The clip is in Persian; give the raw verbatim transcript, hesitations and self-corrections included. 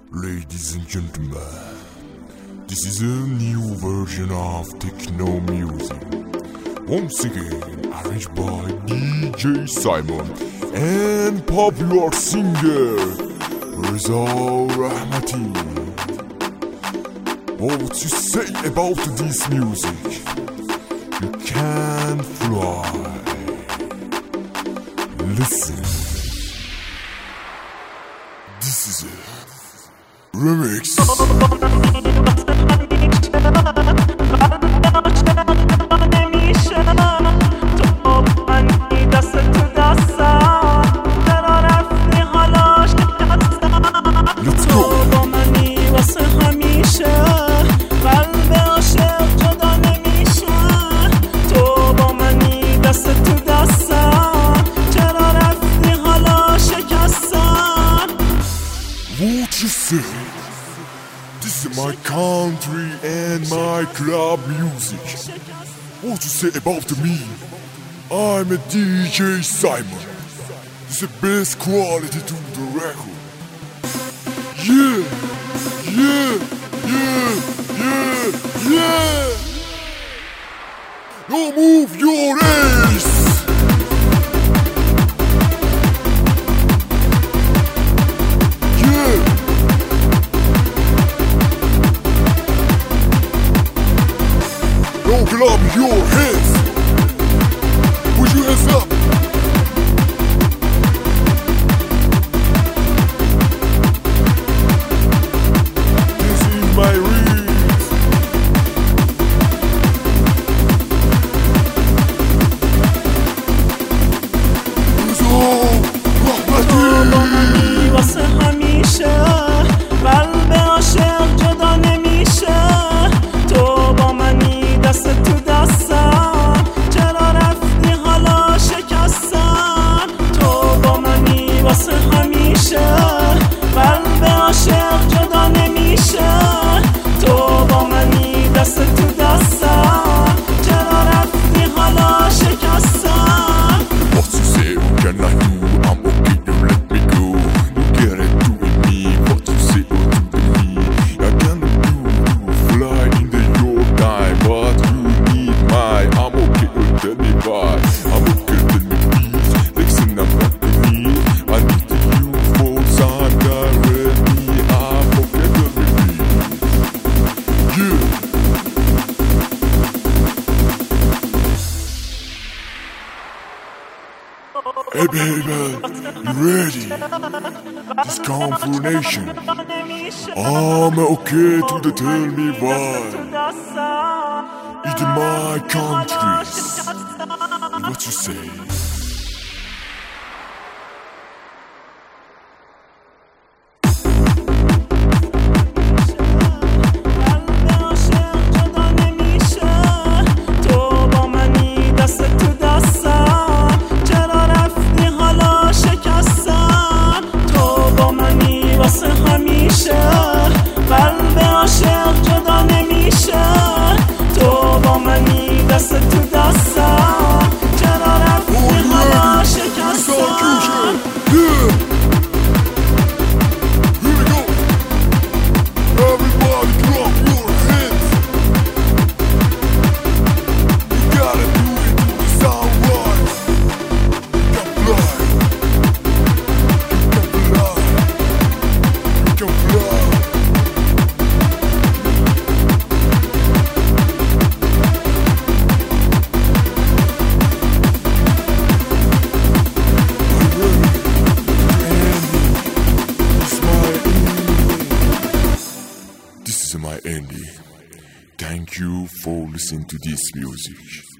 Ladies and gentlemen, this is a new version of techno music. Once again, arranged by D J Simon and popular singer Reza Rahmati. What you say about this music? You can fly. Listen. This is a remix. Let's go. What you say? This is my country and my club music. What you say about me? I'm a D J Simon. This is the best quality to the record. Yeah, yeah, yeah, yeah, yeah. Now move your ass. Now clap your hands. Put your hands up. This is my remix. بابامانی واسه همیشه قلب عاشق جدا نمیشه. تو با منی دست تو دستم، چرا رفتی حالا شکستم. تو با منی واسه همیشه قلب عاشق جدا نمیشه. تو با منی دست تو دستم، چرا رفتی حالا شکستم. What you say? What can I do? I'm okay, don't let me go. You get it doing me. What you say? What you do me? I cannot do you fly in the your time, but you need my. I'm okay, don't tell me why. I'm okay, tell me please. Listen, I'm not the need. I need you for some guarantee. I'm okay, tell me please. Yeah. Hey baby, you ready? This confrontation. I'm okay to the tell me why. It's my country. What you say? واسه همیشه قلب عاشق جدا نمیشه. تو با منی دست تو دستم، چرا رفتی حالا شکستم. This is my ending. Thank you for listening to this music.